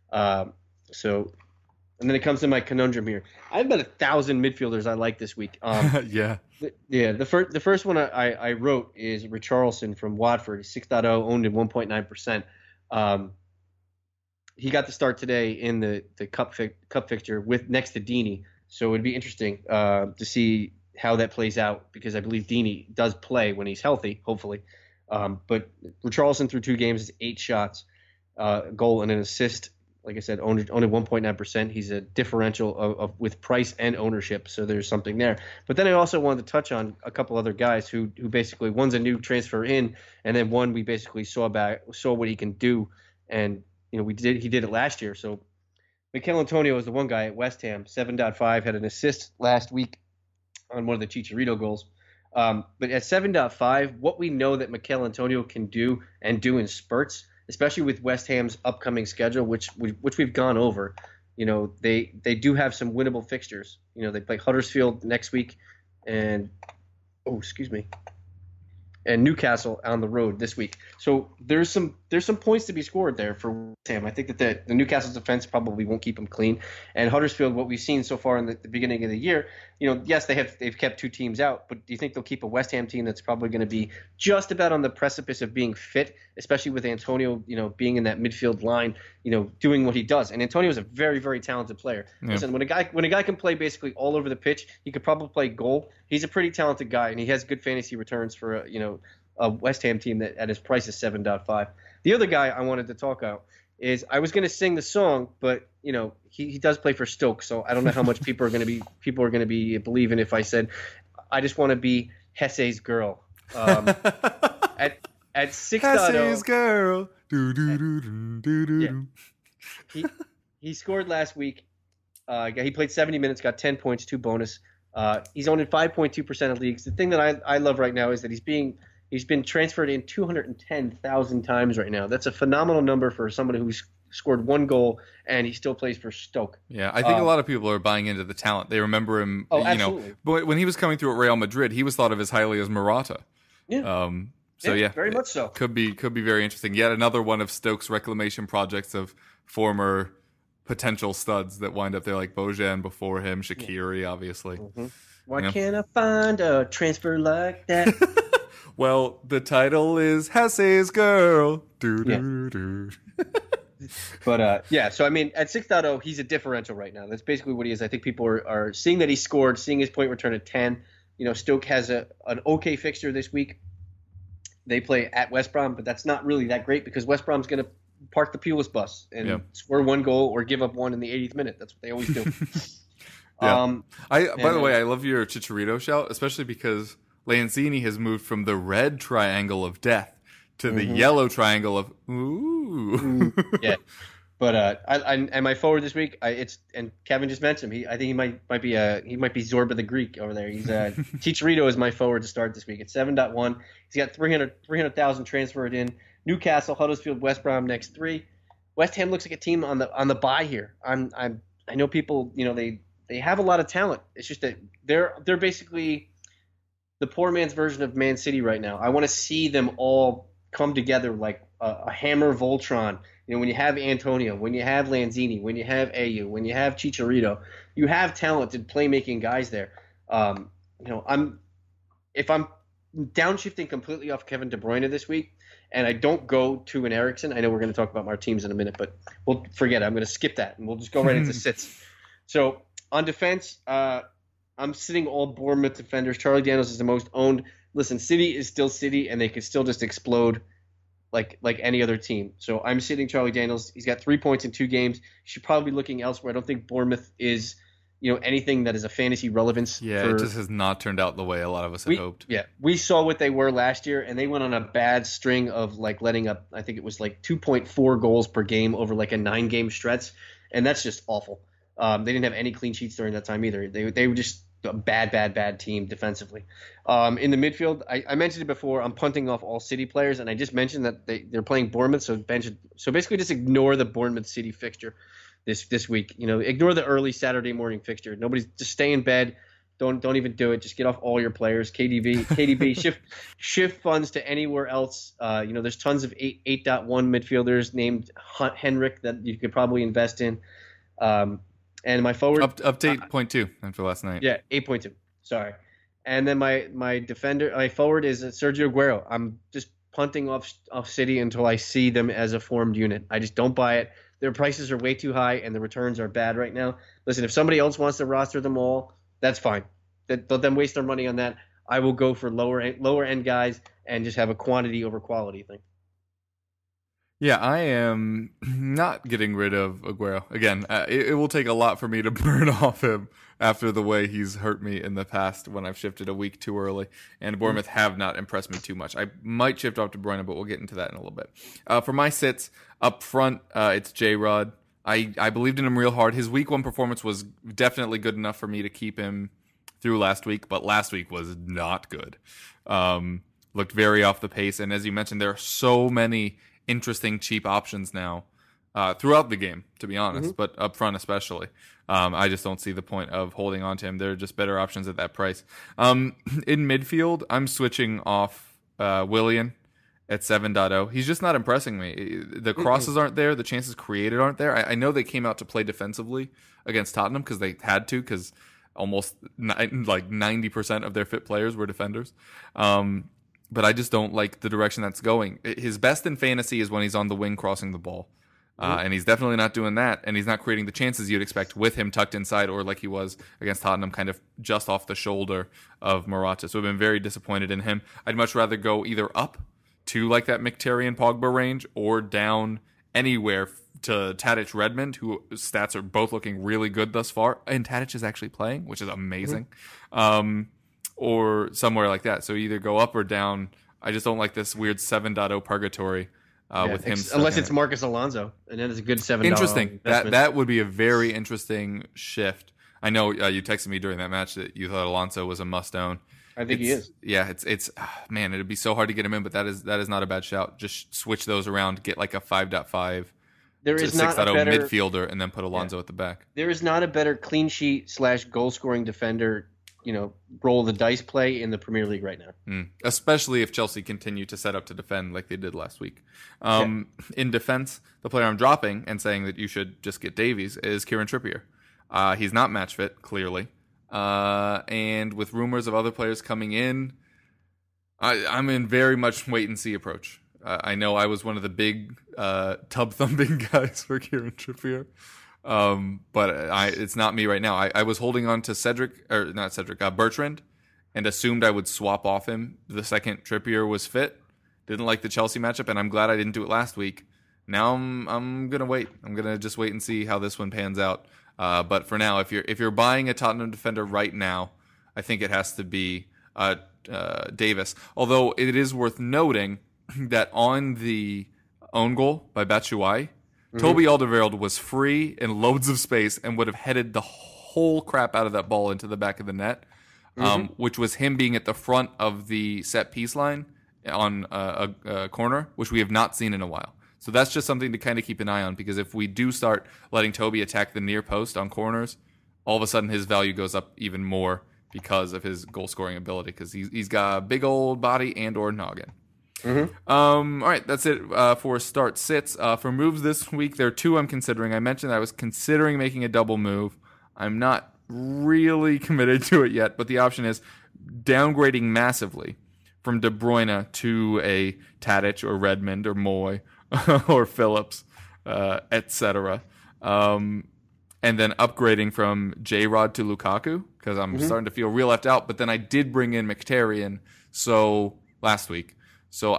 And then it comes to my conundrum here. I have about 1,000 midfielders I like this week.
Yeah.
The first one I wrote is Richarlison from Watford. He's 6.0, owned in 1.9%. He got the start today in the cup fixture next to Deeney. So it'd be interesting to see how that plays out, because I believe Deeney does play when he's healthy, hopefully. But Richarlison through 2 games is 8 shots, a goal and an assist. Like I said, only 1.9%. He's a differential of with price and ownership, so there's something there. But then I also wanted to touch on a couple other guys who basically, one's a new transfer in, and then one we basically saw what he can do, and he did it last year. So Mikel Antonio is the one guy at West Ham, 7.5, had an assist last week on one of the Chicharito goals. But at 7.5, what we know that Mikel Antonio can do in spurts, especially with West Ham's upcoming schedule, which we've gone over, they do have some winnable fixtures. They play Huddersfield next week, and Newcastle on the road this week. So there's some points to be scored there for West Ham. I think that the Newcastle defense probably won't keep them clean. And Huddersfield, what we've seen so far in the beginning of the year, yes, they've kept 2 teams out, but do you think they'll keep a West Ham team that's probably going to be just about on the precipice of being fit, especially with Antonio, being in that midfield line, doing what he does. And Antonio is a very, very talented player. Yeah. Listen, when a guy can play basically all over the pitch, he could probably play goal. He's a pretty talented guy, and he has good fantasy returns for a West Ham team that at his price is 7.5. The other guy I wanted to talk about is, I was going to sing the song, but he does play for Stoke, so I don't know how much people are going to be believing if I said I just want to be Hesse's girl. At 6.0,
Hesse's girl.
He scored last week. He played 70 minutes, got 10 points, 2 bonus. He's owned in 5.2% of leagues. The thing that I love right now is that he's been transferred in 210,000 times right now. That's a phenomenal number for someone who's scored 1 goal and he still plays for Stoke.
Yeah, I think a lot of people are buying into the talent. They remember him.
Absolutely.
But when he was coming through at Real Madrid, he was thought of as highly as Morata.
Yeah. Very much so.
Could be very interesting. Yet another one of Stoke's reclamation projects of former potential studs that wind up there, like Bojan before him, Shaqiri, obviously.
Mm-hmm. Why can't I find a transfer like that?
Well, the title is Hesse's Girl.
But so I mean, at 6.0, he's a differential right now. That's basically what he is. I think people are seeing that he scored, seeing his point return at 10. Stoke has an okay fixture this week. They play at West Brom, but that's not really that great, because West Brom's going to park the Pulis bus and score 1 goal or give up 1 in the 80th minute. That's what they always do.
Yeah. By the way, I love your Chicharito shout, especially because Lanzini has moved from the red triangle of death to the yellow triangle of ooh.
Yeah. But and my forward this week, and Kevin just mentioned him. I think he might be Zorba the Greek over there. He's Chicharito is my forward to start this week at 7.1. He's got 300,000 transferred in. Newcastle, Huddersfield, West Brom next 3. West Ham looks like a team on the bye here. I know people, they have a lot of talent. It's just that they're basically the poor man's version of Man City right now. I want to see them all come together like a hammer Voltron. When you have Antonio, when you have Lanzini, when you have Ayew, when you have Chicharito, you have talented playmaking guys there. If I'm downshifting completely off Kevin De Bruyne this week, and I don't go to an Eriksen, I know we're going to talk about our teams in a minute, but we'll forget it. I'm going to skip that, and we'll just go right into sits. So on defense, I'm sitting all Bournemouth defenders. Charlie Daniels is the most owned. Listen, City is still City, and they could still just explode like any other team. So I'm sitting Charlie Daniels. He's got 3 points in 2 games. You should probably be looking elsewhere. I don't think Bournemouth is anything that is a fantasy relevance.
Yeah, it just has not turned out the way a lot of us had hoped.
Yeah, we saw what they were last year, and they went on a bad string of letting up, I think it was 2.4 goals per game over a 9-game stretch, and that's just awful. They didn't have any clean sheets during that time either. They were just a bad team defensively. In the midfield, I mentioned it before, I'm punting off all City players, and I just mentioned that they're playing Bournemouth, so basically just ignore the Bournemouth City fixture this week. Ignore the early Saturday morning fixture. Nobody's just stay in bed. Don't even do it. Just get off all your players. KDB, shift funds to anywhere else. There's tons of 8.1 midfielders named Henrik that you could probably invest in. And my forward
update 0.2 after last night.
Yeah, 8.2. Sorry. And then my forward is Sergio Aguero. I'm just punting off City until I see them as a formed unit. I just don't buy it. Their prices are way too high, and the returns are bad right now. Listen, if somebody else wants to roster them all, that's fine. Let them waste their money on that. I will go for lower end guys and just have a quantity over quality thing.
Yeah, I am not getting rid of Aguero. Again, it will take a lot for me to burn off him after the way he's hurt me in the past when I've shifted a week too early. And Bournemouth have not impressed me too much. I might shift off to De Bruyne, but we'll get into that in a little bit. For my sits, up front, it's J-Rod. I believed in him real hard. His week 1 performance was definitely good enough for me to keep him through last week, but last week was not good. Looked very off the pace. And as you mentioned, there are so many interesting cheap options now throughout the game, to be honest, but up front especially. I just don't see the point of holding on to him. There are just better options at that price. In midfield, I'm switching off Willian at 7.0. He's just not impressing me. The crosses aren't there. The chances created aren't there. I know they came out to play defensively against Tottenham because they had to, because almost 90% of their fit players were defenders. But I just don't like the direction that's going. His best in fantasy is when he's on the wing crossing the ball. And he's definitely not doing that. And he's not creating the chances you'd expect with him tucked inside, or like he was against Tottenham, kind of just off the shoulder of Morata. So I've been very disappointed in him. I'd much rather go either up to like that Mkhitaryan Pogba range, or down anywhere to Tadic Redmond, whose stats are both looking really good thus far. And Tadic is actually playing, which is amazing. Or somewhere like that. So either go up or down. I just don't like this weird 7.0 purgatory with him.
Unless it's Marcus Alonso, and then it's a good $7.
Interesting. That would be a very interesting shift. I know you texted me during that match that you thought Alonso was a must-own.
I think he is.
Yeah, it's man, it'd be so hard to get him in, but that is not a bad shout. Just switch those around, get like a 5.5
there
to
is not
6.0
a better
midfielder, and then put Alonso at the back.
There is not a better clean sheet / goal scoring defender, roll the dice play in the Premier League right now.
Especially if Chelsea continue to set up to defend like they did last week. In defense, the player I'm dropping and saying that you should just get Davies is Kieran Trippier. He's not match fit, clearly. And with rumors of other players coming in, I'm in very much wait-and-see approach. I know I was one of the big tub-thumping guys for Kieran Trippier. But it's not me right now. I was holding on to Bertrand, and assumed I would swap off him the second Trippier was fit. Didn't like the Chelsea matchup, and I'm glad I didn't do it last week. Now I'm gonna wait. I'm gonna just wait and see how this one pans out. But for now, if you're buying a Tottenham defender right now, I think it has to be Davis. Although it is worth noting that on the own goal by Batshuayi, Toby Alderweireld was free in loads of space and would have headed the whole crap out of that ball into the back of the net, which was him being at the front of the set piece line on a corner, which we have not seen in a while. So that's just something to kind of keep an eye on, because if we do start letting Toby attack the near post on corners, all of a sudden his value goes up even more because of his goal scoring ability, because he's got a big old body and or noggin. All right, that's it for start sits. For moves this week, there are two I'm considering. I mentioned I was considering making a double move. I'm not really committed to it yet, but the option is downgrading massively from De Bruyne to a Tadic or Redmond or Moy or Phillips, etc. And then upgrading from J-Rod to Lukaku, because I'm starting to feel real left out. But then I did bring in Mkhitaryan last week. So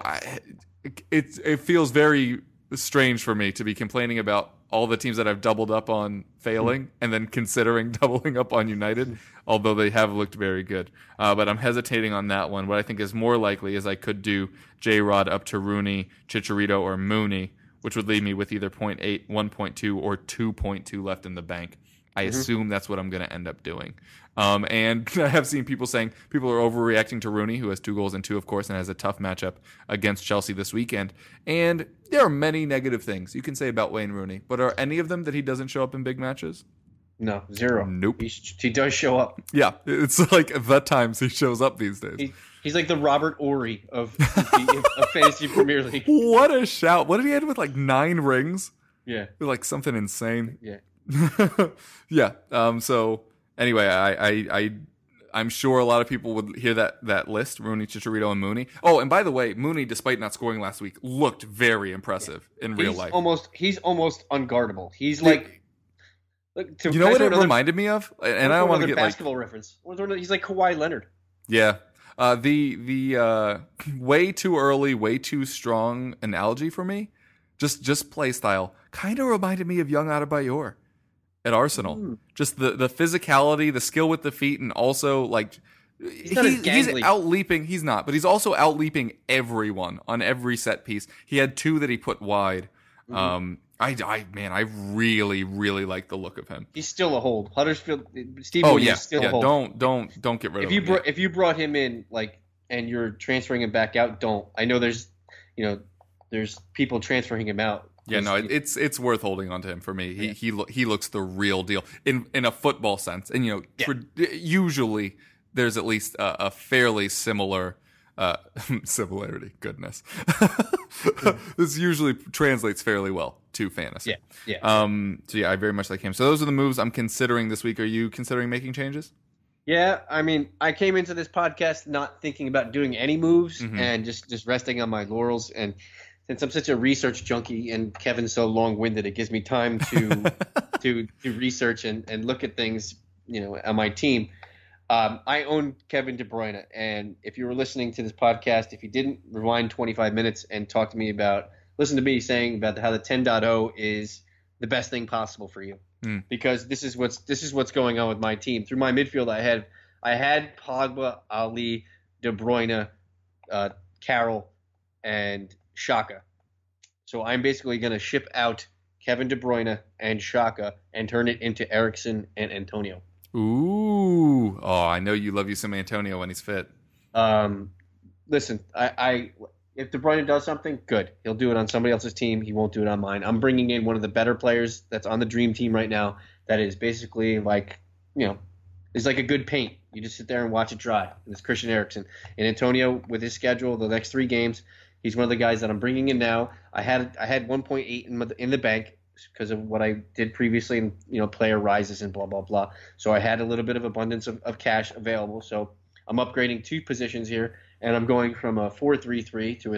it feels very strange for me to be complaining about all the teams that I've doubled up on failing and then considering doubling up on United, although they have looked very good. But I'm hesitating on that one. What I think is more likely is I could do J-Rod up to Rooney, Chicharito, or Mooney, which would leave me with either 0.8, 1.2, or 2.2 left in the bank. I assume that's what I'm going to end up doing. And I have seen people saying people are overreacting to Rooney, who has 2 goals and 2, of course, and has a tough matchup against Chelsea this weekend. And there are many negative things you can say about Wayne Rooney, but are any of them that he doesn't show up in big matches?
No, zero.
Nope.
He does show up.
Yeah, it's like the times he shows up these days.
He's like the Robert Ory of Fantasy Premier League.
What a shout. What did he end with, like 9 rings?
Yeah.
Like something insane.
Yeah.
Yeah. So anyway, I'm sure a lot of people would hear that list: Rooney, Chicharito, and Mooney. Oh, and by the way, Mooney, despite not scoring last week, looked very impressive in real life.
He's almost unguardable. He's like,
you know what it reminded me of? And I don't want to get
basketball reference. He's like Kawhi Leonard.
Yeah. The way too early, way too strong analogy for me, just play style, kind of reminded me of young Adebayor at Arsenal. Just the physicality, the skill with the feet, and also like he's out-leaping. He's not, but he's also out-leaping everyone on every set piece. He had 2 that he put wide. I really, really like the look of him.
He's still a hold. Huddersfield, Steve. Oh yeah,
still a hold. Don't get rid of him.
If you brought him in and you're transferring him back out, don't. I know there's people transferring him out.
Yeah, no, it's worth holding on to him for me. Yeah. He looks the real deal in a football sense, and usually there's at least a fairly similar similarity. Goodness, this usually translates fairly well to fantasy.
Yeah.
So yeah, I very much like him. So those are the moves I'm considering this week. Are you considering making changes?
Yeah, I mean, I came into this podcast not thinking about doing any moves and just resting on my laurels. And since I'm such a research junkie and Kevin's so long-winded, it gives me time to research and look at things, on my team. I own Kevin De Bruyne, and if you were listening to this podcast, if you didn't rewind 25 minutes and listen to me saying about how the 10.0 is the best thing possible for you, because this is what's going on with my team. Through my midfield, I had Pogba, Ali, De Bruyne, Carroll, and Xhaka. So I'm basically going to ship out Kevin De Bruyne and Xhaka and turn it into Eriksen and Antonio.
Ooh. Oh, I know you love you some Antonio when he's fit.
Listen, if De Bruyne does something, good. He'll do it on somebody else's team. He won't do it on mine. I'm bringing in one of the better players that's on the dream team right now that is basically like, is like a good paint. You just sit there and watch it dry. And it's Christian Eriksen. And Antonio, with his schedule, the next 3 games, he's one of the guys that I'm bringing in now. I had 1.8 in the bank because of what I did previously, and player rises and blah blah blah. So I had a little bit of abundance of cash available. So I'm upgrading 2 positions here, and I'm going from a 4-3-3 to a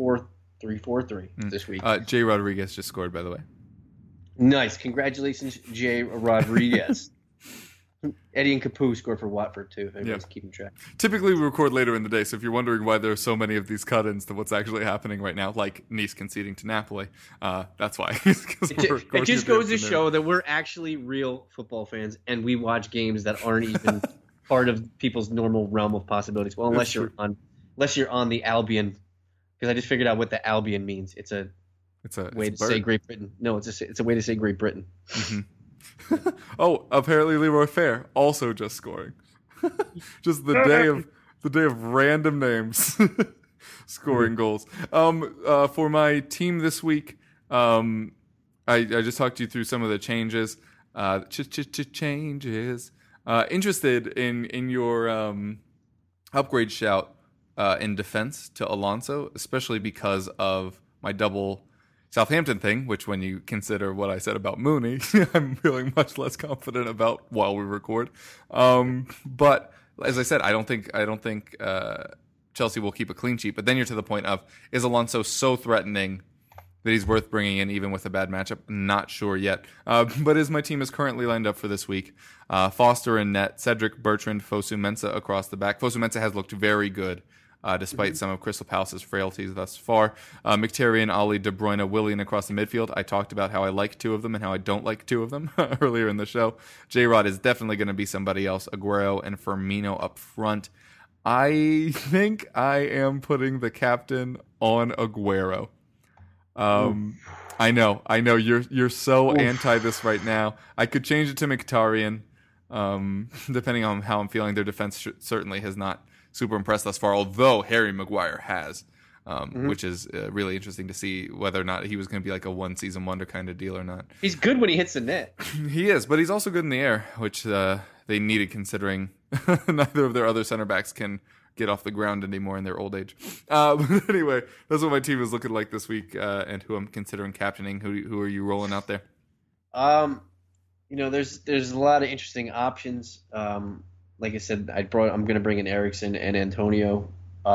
3-4-3 this week.
Jay Rodriguez just scored, by the way.
Nice, congratulations, Jay Rodriguez. Eddie and Capu scored for Watford, too, if everyone's keeping track.
Typically, we record later in the day, so if you're wondering why there are so many of these cut-ins to what's actually happening right now, like Nice conceding to Napoli, that's why.
It just goes to show that we're actually real football fans, and we watch games that aren't even part of people's normal realm of possibilities. Well, unless you're on the Albion, because I just figured out what the Albion means. It's a way to say Great Britain. No, it's a way to say Great Britain.
Mm-hmm. Oh, apparently Leroy Fair also just scoring. Just the day of random names. scoring goals. For my team this week, I just talked you through some of the changes. Changes. Interested in your upgrade shout in defense to Alonso, especially because of my double Southampton thing, which when you consider what I said about Mooney, I'm feeling much less confident about while we record. But as I said, I don't think Chelsea will keep a clean sheet. But then you're to the point of, is Alonso so threatening that he's worth bringing in even with a bad matchup? Not sure yet. But as my team is currently lined up for this week, Foster in net, Cedric, Bertrand, Fosu Mensah across the back. Fosu Mensah has looked very good despite some of Crystal Palace's frailties thus far. Mkhitaryan, Ali, De Bruyne, Willian across the midfield. I talked about how I like two of them and how I don't like two of them earlier in the show. J-Rod is definitely going to be somebody else. Aguero and Firmino up front. I think I am putting the captain on Aguero. I know you're so anti this right now. I could change it to Mkhitaryan, depending on how I'm feeling. Their defense certainly has not super impressed thus far, although Harry Maguire has, which is really interesting to see whether or not he was going to be like a one-season wonder kind of deal or not.
He's good when he hits the net.
He is, but he's also good in the air, which they needed considering neither of their other center backs can get off the ground anymore in their old age. But anyway, that's what my team is looking like this week, and who I'm considering captaining. Who are you rolling out there?
There's a lot of interesting options. Like I said, I'm going to bring in Eriksen and Antonio.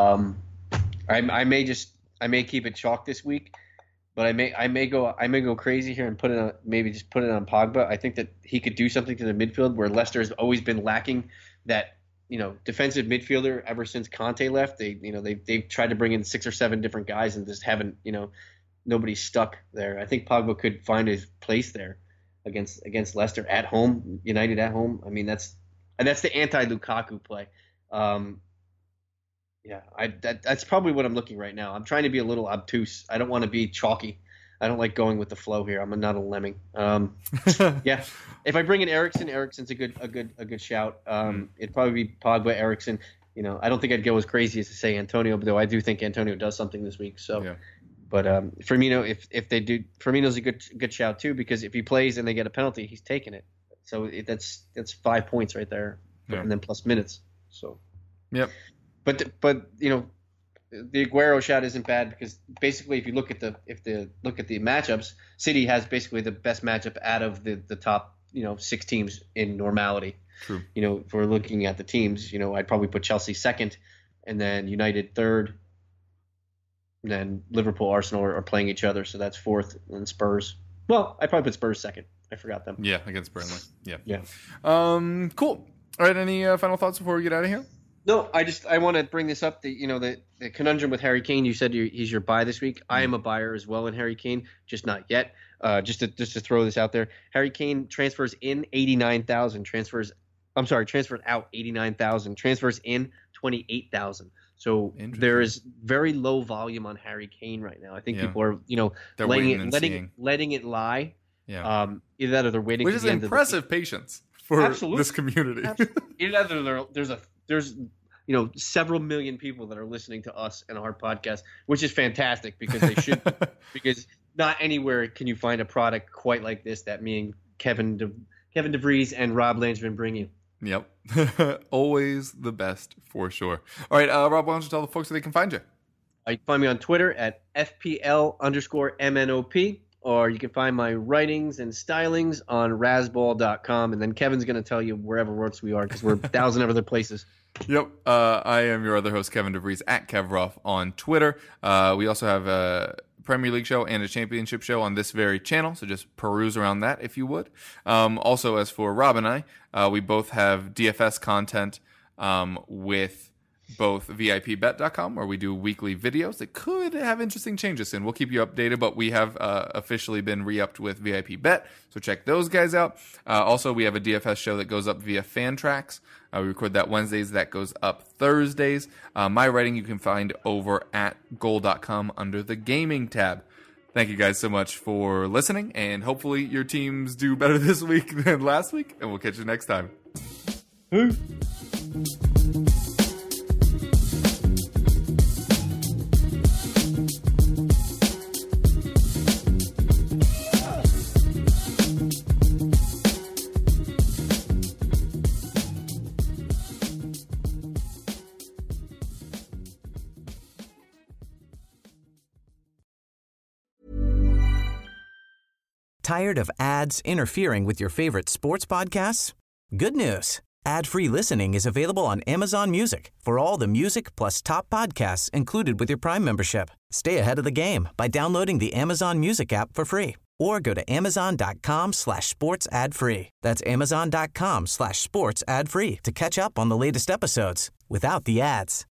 I may keep it chalk this week, but I may go crazy here and put it on Pogba. I think that he could do something to the midfield where Leicester has always been lacking that defensive midfielder ever since Conte left. They've tried to bring in 6 or 7 different guys and just haven't, nobody's stuck there. I think Pogba could find his place there against Leicester at home, United at home. I mean, that's the anti-Lukaku play. That's probably what I'm looking right now. I'm trying to be a little obtuse. I don't want to be chalky. I don't like going with the flow here. I'm not a lemming. Yeah, if I bring in Eriksen's a good shout. It'd probably be Pogba, Eriksen. I don't think I'd go as crazy as to say Antonio, though I do think Antonio does something this week. So, yeah. But Firmino, if they do, Firmino's a good shout too, because if he plays and they get a penalty, he's taking it. So that's 5 points right there, and then plus minutes. So, yep. But the Aguero shot isn't bad because basically if you look at the matchups, City has basically the best matchup out of the top 6 teams in normality. True. If we're looking at the teams, I'd probably put Chelsea second, and then United third, and then Liverpool, Arsenal are playing each other, so that's fourth, and Spurs. Well, I'd probably put Spurs second. I forgot them.
Yeah, against Burnley. Yeah.
Yeah.
Cool. All right. Any final thoughts before we get out of here?
No, I want to bring this up. The conundrum with Harry Kane. You said he's your buy this week. I am a buyer as well in Harry Kane, just not yet. Just to throw this out there, Harry Kane transfers in 89,000. Transfers out 89,000. Transfers in 28,000. So there is very low volume on Harry Kane right now. I think people are letting it lie.
Yeah.
Either that or they're waiting.
Which is impressive patience for this community.
Either that or there's several million people that are listening to us and our podcast, which is fantastic because they should because not anywhere can you find a product quite like this that me and Kevin DeVries and Rob Langevin bring you.
Yep. Always the best for sure. All right, Rob, why don't you tell the folks where they can find you?
You can find me on Twitter at FPL_MNOP. Or you can find my writings and stylings on Razzball.com. And then Kevin's going to tell you wherever else we are because we're 1,000 other places.
Yep. I am your other host, Kevin DeVries, at KevRoff on Twitter. We also have a Premier League show and a championship show on this very channel. So just peruse around that if you would. Also, as for Rob and I, we both have DFS content with both VIPBet.com, where we do weekly videos that could have interesting changes soon. We'll keep you updated, but we have officially been re-upped with VIP Bet, so check those guys out. Also, we have a DFS show that goes up via Fantrax. We record that Wednesdays. That goes up Thursdays. My writing you can find over at goal.com under the gaming tab. Thank you guys so much for listening, and hopefully your teams do better this week than last week, and we'll catch you next time.
Tired of ads interfering with your favorite sports podcasts? Good news. Ad-free listening is available on Amazon Music for all the music plus top podcasts included with your Prime membership. Stay ahead of the game by downloading the Amazon Music app for free or go to amazon.com/sports ad free. That's amazon.com/sports ad free to catch up on the latest episodes without the ads.